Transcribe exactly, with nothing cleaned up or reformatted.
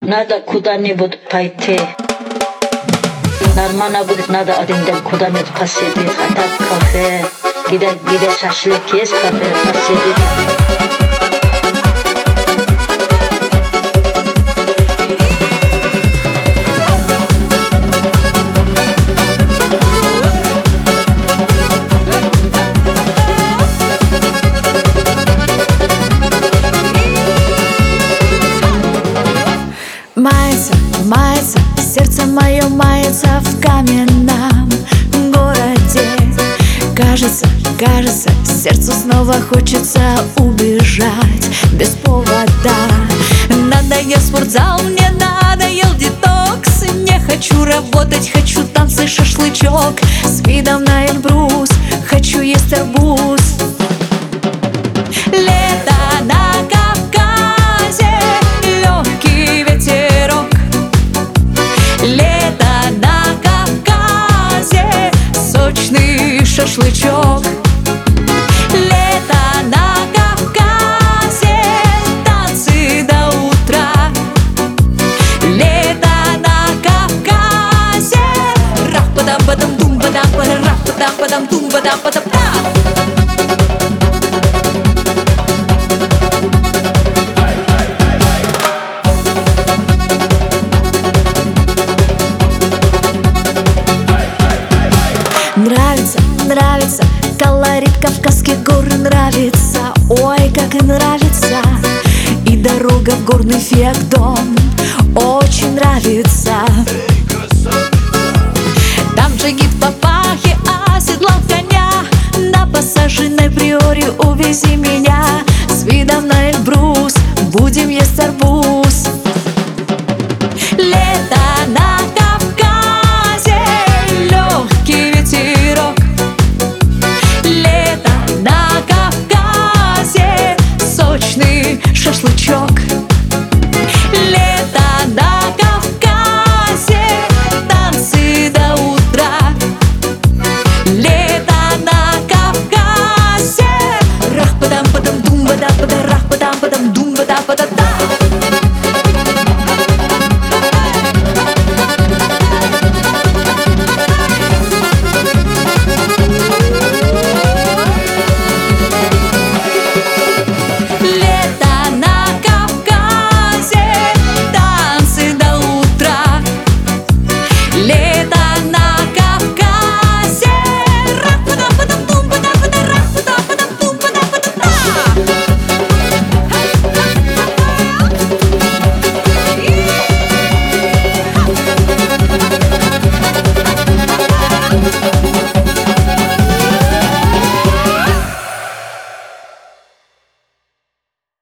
Надо куда-нибудь пойти. Нормально будет, надо один день куда-нибудь посидеть. А так кафе, где, где шашлык есть, кафе посидеть. Мается, мается, сердце мое мается в каменном городе. Кажется, кажется, сердцу снова хочется убежать без повода. Надоел спортзал, мне надоел детокс. Не хочу работать, хочу танцы, шашлычок с видом на Эльбрус, хочу есть арбуз. Лето на Кавказе, легкий ветерок. Лето на Кавказе, сочный шашлычок. Лето на Кавказе, танцы до утра. Лето на Кавказе, рах-падам-падам-тум-падам-падам, рах-падам-падам-тум-падам-падам. Нравится, нравится, колорит Кавказских гор нравится. Ой, как и нравится. И дорога в горный феодом очень нравится. Там джигит в папахе, оседлал коня. На посаженной приоре увези меня с видом на Эльбрус, будем есть арбуз.